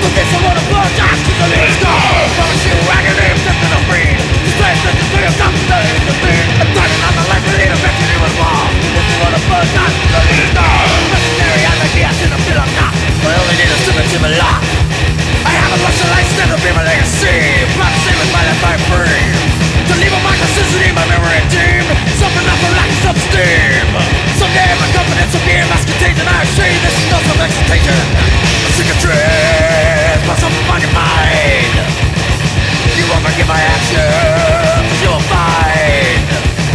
this I wanna apologize to the least go. Promise you I can live something to breathe. This place that you feel something that is the thing. I'm turning on the light to lead a victory was wrong. This I wanna apologize to the least go. Mercenary anarchy, I shouldn't feel I'm not. I only need a stupid to lock. I haven't lost the lights, never be my legacy. Proud to save my life, I'm free. To leave a mark of necessity, my memory deemed. Something up for lack of self-esteem. Someday my confidence will be in mass contagion. I see this is no self-exaltation. A cicatrice, but something on your mind. You won't forgive my actions, you'll find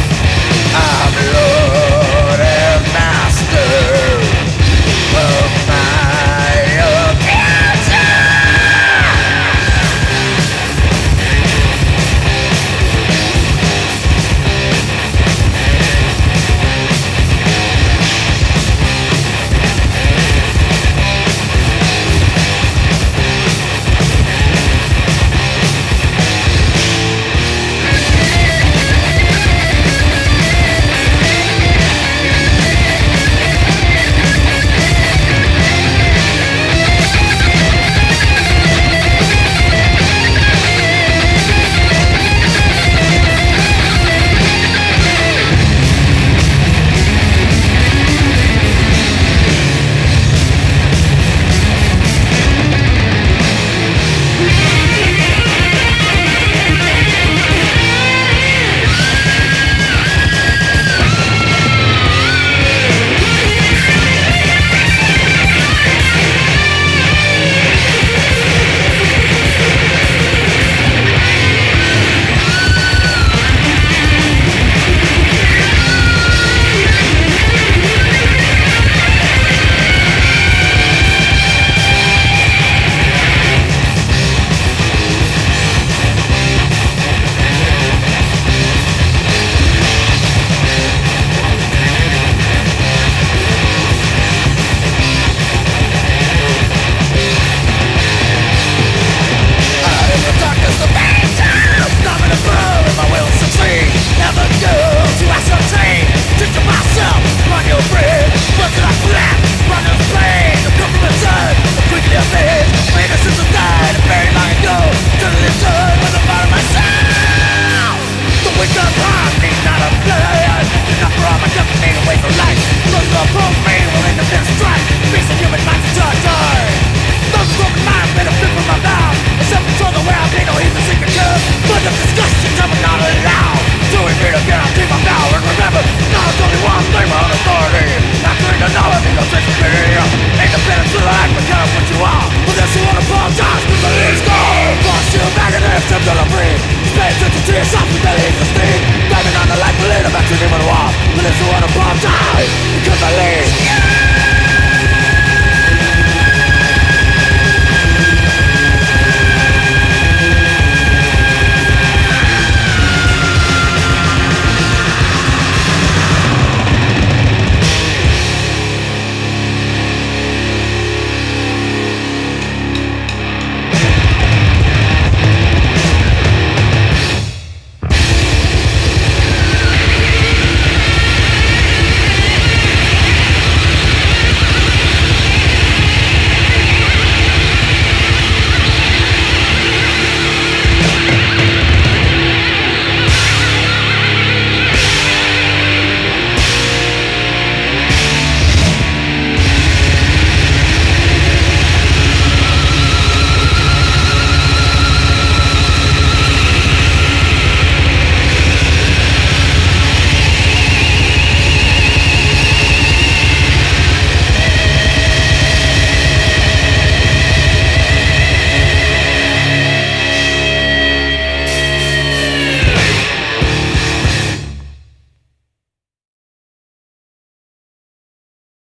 I'm Lord and Master of my occasion. Because I live